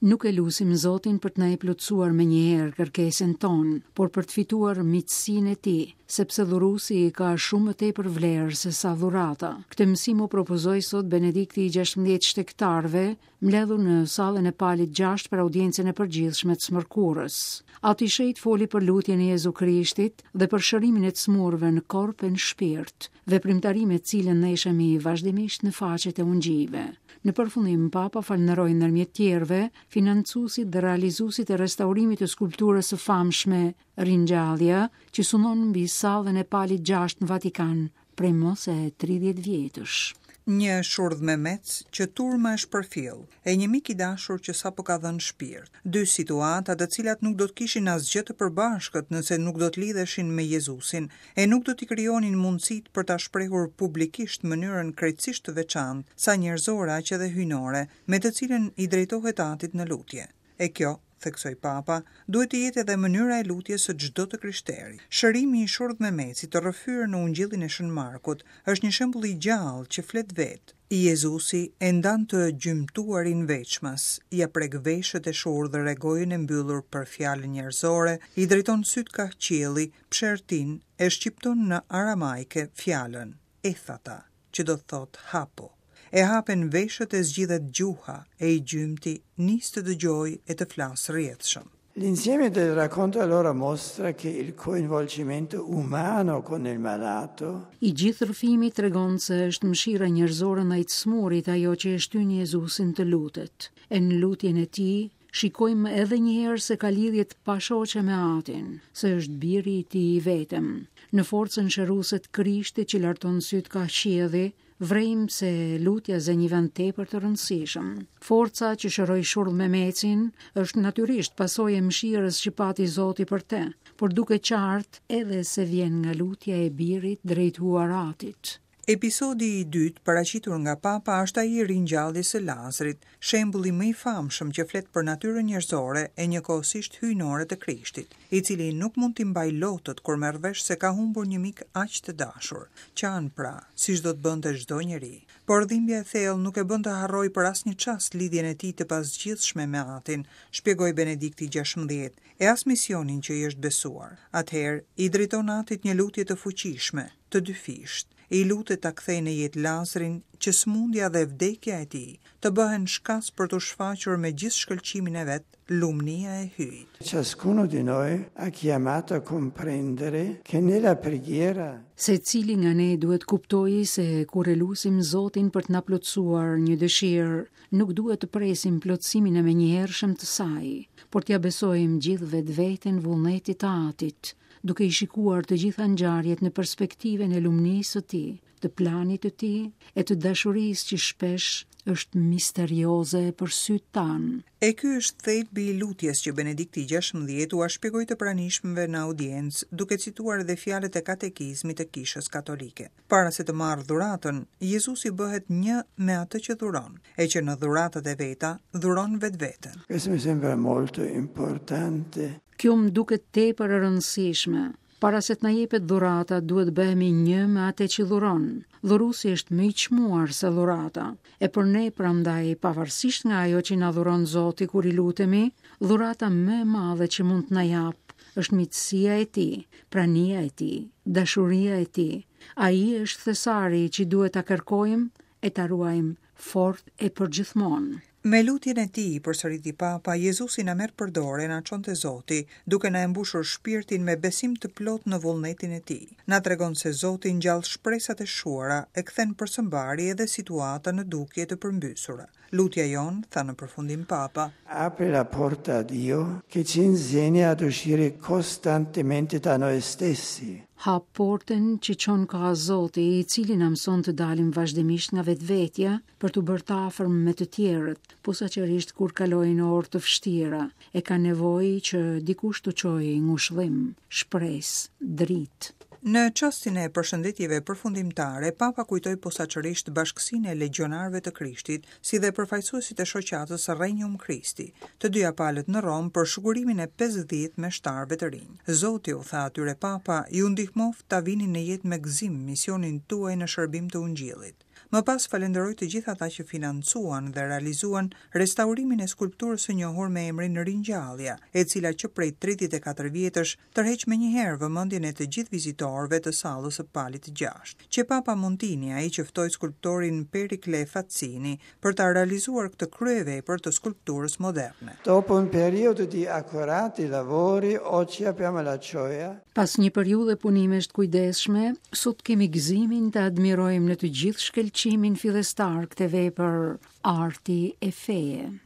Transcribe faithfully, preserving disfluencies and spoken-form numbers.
Nuk e lusim Zotin për të na e plotësuar me njëherë kërkesën tonë, por për të fituar miqësinë e tij, sepse dhuruesi ka shumë më tepër vlerë se sa dhurata. Këtë mësim u propozoi sot Benedikti i gjashtëmbëdhjetë shtektarëve, mbledhur në sallën e Palit gjashtë për audiencën e përgjithshme të smërkurës. Aty shejt foli për lutjen e Jezu Krishtit dhe për shërimin e të smurëve në korp e në shpirt, veprimtari me cilën ne ishemi vazhdimisht në faqet e ungjive. Në përfundim, Papa falënderoi ndërmjet tjerëve financuesit dhe realizuesit e restaurimit të skulpturës së famshme Ringjallja, që sunon mbi sallën e Palit gjashtë në Vatikan prej mos e tridhjetë vjetësh. Një shurdh me mec që turma e shpërfill, e një mik i dashur që sapo ka dhënë shpirt. Dy situata të cilat nuk do të kishin asgjë të përbashkët nëse nuk do të lidheshin me Jezusin, e nuk do t'i krijonin mundësitë për ta shprehur publikisht mënyrën krejtësisht të veçantë, sa njerëzore aq edhe hyjnore, me të cilën i drejtohet atit në lutje. E kjo, theksoi Papa, duhet të jetë edhe mënyra e lutjes së çdo të krishteri. Shërimi i shurdh me mecit të rrëfyer në Ungjillin e Shën Markut është një shembull i gjallë që flet vetë. Jezusi e ndan të gjymtuarin veçmas, ja prek veshët e shurdhër e gojën e mbyllur për fjalën njerëzore, i drejton syt ka qielli, pshertin, e shqipton në aramaike fjalën ethata, që do të thotë hapo. E hapen veshët e zgjidhet gjuha, e i gjymti nis të dëgjoj e të flasë rrjedhshëm. L'insieme del racconto allora mostra che il coinvolgimento umano con il malato. I gjithë rrëfimi tregon se është mëshira njerëzore ndaj të smurit ajo që e shtyn Jezusin të lutet. E në lutjen e tij shikojmë edhe një herë se ka lidhje të pashoqe me Atin, se është biri i tij i vetëm. Në forcën shëruese të Krishtit që larton syt ka qielli, vrejmë se lutja zë një vend tepër të rëndësishëm. Forca që shëroi shurdh me mecin është natyrisht pasojë e mëshirës që pati Zoti për te, por duke qartë edhe se vjen nga lutja e birit drejtuar Atit. Episodi i dytë paraqitur nga Papa është ai i ringjalljes së Lazarit, shembulli më i famshëm që flet për natyrën njerëzore e njëkohësisht hyjnore të Krishtit, i cili nuk mund t'i mbaj lotët kur merr vesh se ka humbur një mik aq të dashur. Qan pra, siç do të bënte çdo njeri. Por dhimbja e thellë nuk e bën të harroj për asnjë çast lidhjen e tij të pasgjithshme me Atin, shpjegoi Benedikti gjashtëmbëdhjetë, e as misionin që i është besuar. Atëherë i drejton Atit një lutje të fuqishme, të dyfisht. I lutet ta kthejë në jetë Lazarin, që smundja dhe vdekja e tij të bëhen shkas për të shfaqur me gjithë shkëlqimin e vet lumnia e hyjt. Ciascuno di noi ha chiamato a comprendere che nella preghiera Secili nga ne duhet kuptojë se kur e lusim Zotin për të na plotësuar një dëshirë, nuk duhet të presim plotësimin e menjëhershëm të saj, por t'ja besojmë gjithë vetveten vullnetit të Atit, duke i shikuar të gjitha ngjarjet në perspektiven e lumnisë së tij, të planit të tij e të dashurisë që shpesh është misterioze për sytë tanë. E ky është thelbi i lutjes që Benedikti gjashtëmbëdhjetë u shpjegoi të pranishmëve në audiencë, duke cituar edhe fjalët e katekizmit të Kishës Katolike. Para se të marrë dhuratën, Jezusi bëhet një me atë që dhuron, e që në dhuratat e veta dhuron vetveten. questo mi sembra molto importante. Kjo më duket tepër e rëndësishme. Para se të na jepet dhurata, duhet bëhemi një me atë që dhuron. Dhuruesi është më i çmuar se dhurata. E për ne prandaj, pavarësisht nga ajo që na dhuron Zoti kur i lutemi, dhurata më e madhe që mund të na jap është miqësia e tij, prania e tij, dashuria e tij. Ai është thesari që duhet ta kërkojmë e ta ruajmë fort e përgjithmonë. Me lutjen e tij, përsëriti Papa, Jezusi na merr përdore, na çon te Zoti, duke na mbushur shpirtin me besim të plot në vullnetin e tij. Na tregon se Zoti ngjall shpresat e shuara, e kthen përsëmbari edhe situata në dukje të përmbysura. Lutja jon, tha në përfundim Papa, Apre la porta a Dio che ci insegna ad uscire costantemente da noi stessi. Hap portën që çon ka Zoti, i cili na mëson të dalim vazhdimisht nga vetvetja për të bërë të afërm me të tjerët, posaçërisht kur kalojnë orë të vështira, e ka nevojë që dikush të çojë ngushëllim, shpresë, dritë. Në çastin e përshëndetjeve përfundimtare, Papa kujtoi posaçërisht bashkësinë e legjonarëve të Krishtit, si dhe përfaqësuesit e shoqatës Regnum Christi, të dyja palët në Rom për shugurimin e pesëdhjetë meshtarëve të rinj. Zoti u tha atyre Papa, ju ndihmoft ta vini në jetë me gëzim misionin tuaj në shërbim të Ungjillit. Më pas falenderoj të gjithë ata që financuan dhe realizuan restaurimin e skulpturës së njohur me emrin Ringjallja, e cila që prej tridhjetë e katër vjetësh tërheq menjëherë vëmendjen e të gjithë vizitorëve të sallës së Palit të gjashtë. Që Papa Montini, ai që ftoi skulptorin Pericle Fazzini për ta realizuar këtë kryevepër të skulpturës moderne. Dopo un periodo di accurati lavori, oggi abbiamo la gioia. Pas një periudhe punimesh të kujdesshme, sot kemi gëzimin të admirojmë në të gjithë shkëlqimin fillestar këtë vepër arti e feje.